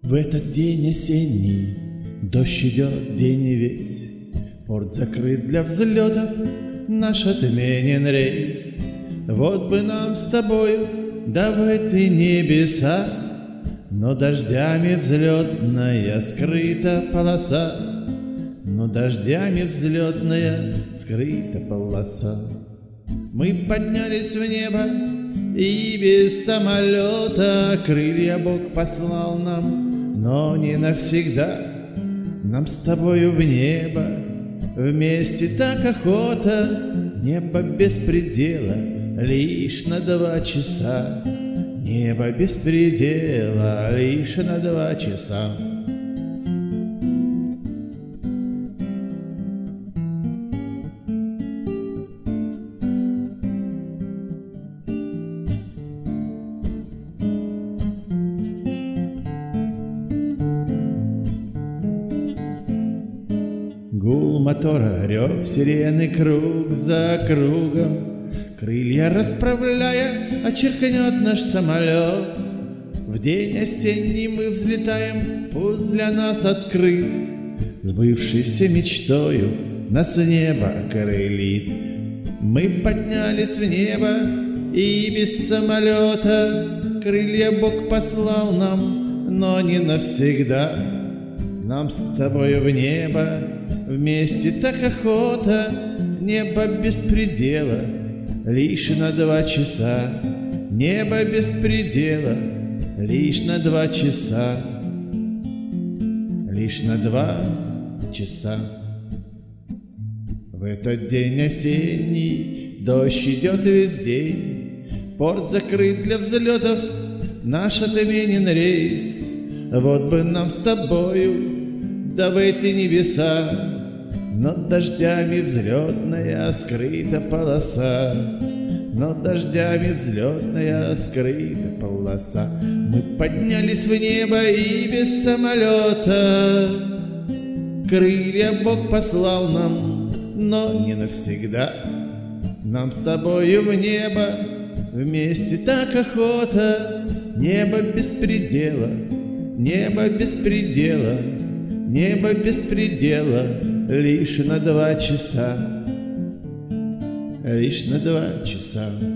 В этот день осенний дождь идет день и весь, порт закрыт для взлетов, наш отменен рейс. Вот бы нам с тобою, да в эти небеса, но дождями взлетная скрыта полоса, но дождями взлетная скрыта полоса. Мы поднялись в небо, и без самолета крылья Бог послал нам, но не навсегда. Нам с тобою в небо вместе так охота, небо без предела лишь на 2 часа, небо без предела лишь на 2 часа. Гул мотора, рев сирены круг за кругом, крылья расправляя, очеркнет наш самолет. В день осенний мы взлетаем, пусть для нас открыт, сбывшейся мечтою нас небо окрылит. Мы поднялись в небо, и без самолета крылья Бог послал нам, но не навсегда. Нам с тобою в небо вместе так охота, небо без предела лишь на 2 часа, небо без предела лишь на 2 часа, лишь на 2 часа. В этот день осенний дождь идет весь день, порт закрыт для взлетов, наш отменен рейс. Вот бы нам с тобою, да в эти небеса, но дождями взлетная скрыта полоса, но дождями взлетная скрыта полоса. Мы поднялись в небо, и без самолета крылья Бог послал нам, но не навсегда. Нам с тобою в небо вместе так охота, небо без предела, небо без предела, небо без предела лишь на 2 часа, лишь на 2 часа.